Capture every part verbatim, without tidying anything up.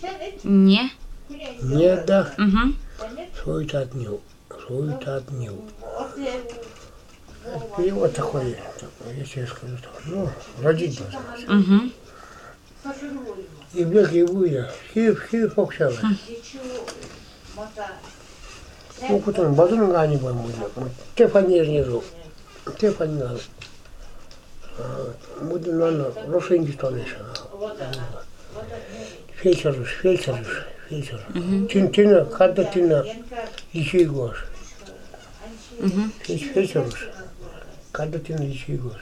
Не. Не, да. Угу. Суетатнил. Суетатнил. Перевод такой, если я скажу так. Ну, родить должна. Угу. И бег и буя. Хип, хип, покшала. Ну, кутон, базун гани бой муля. Те фанернизу. Те фанернизу. Буду, наверное, рушеньки тонешь. Фельдшерус, фельдшерус, фельдшер. Тин, тина, когда тина, лечи гош. Фельдшерус. Когда тина, лечи гош.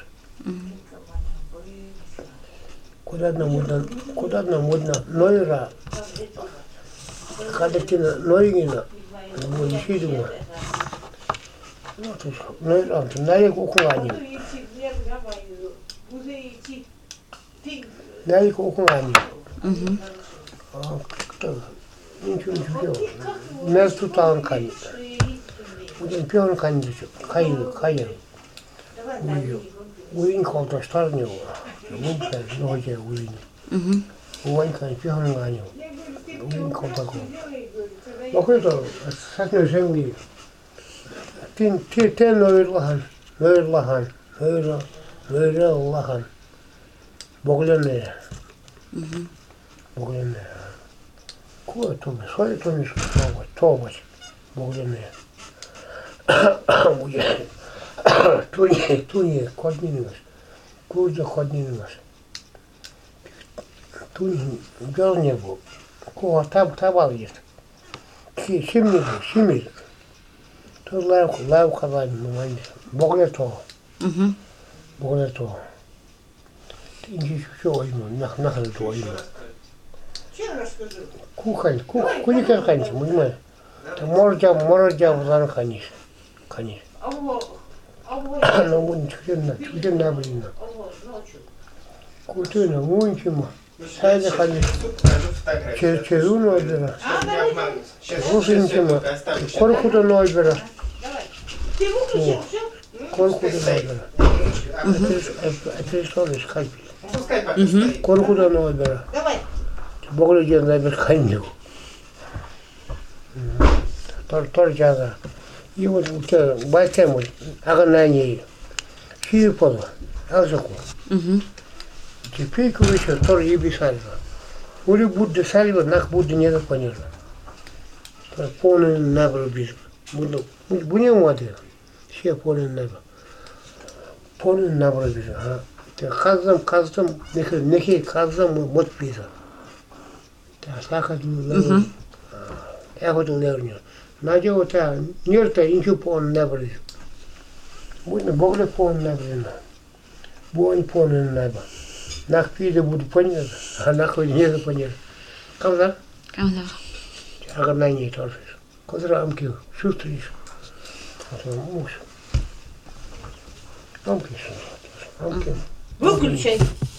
Куда одна модна, куда одна модна, нойра. Когда тина, нойгина, лечи дума. Ну, то есть, нойра, наек ухуаним. Наек ухуаним. Угу. А, кто? Ничего не делал. Между там канит. Один пьян канит. Кайр, кайр. Уйдет. Уин колта старнил. Лупка, ногая уин. Угу. Уин канит, пьян канил. Уин колта кол. Но кое-то сатной земли. Тин, ти, тен ноир лахан, ноир лахан, ноир, ноир лахан. Боглянные. Угу. Боглянные. Кое то мы, свое то мы слово, томать, боглянные. Туни, туни, коднинус, курда коднинус. Туни, гал не был. Кого таб табал есть. Симни был, симни. То лайк, лайк хавай, мамань. Боглято, Угу. боглято. Инди что ему, нах нахал то ему. Кухань, кух, куни кухань, понимаешь? Мордя, мордя в зан ханиш, ханиш. Но мы чудно, чудно блин. Кутина, мунчима, сайда ханиш. Чер черу нойбера. Рушинчима, коркуда нойбера. Коркуда нойбера. Это что ли скальпи? Угу. Коркуда нойбера. Богло ден нойбер ханил. Тор тор жага. И вот у тебя байтем вот аганани. Хипола. Алжаку. Угу. Теперь короче тор еби сальва. Ули будде сальва нах будде не понятно. Полный набор без. Буду буне моде. Все полный набор. Полный набор без. А. Каздам каздам нехи нехи каздам мод без. Да сахат лу. Я хотел лерню. Надя вот а нерта инчу полный набор. Буду богле полный набор. Буань полный набор. Нах пиде буду понятно. А нахуй не понятно. Камза? Камза. Аганани тоже. Козра амки чувствуешь? Вот муж. Амки. Амки. Выключай.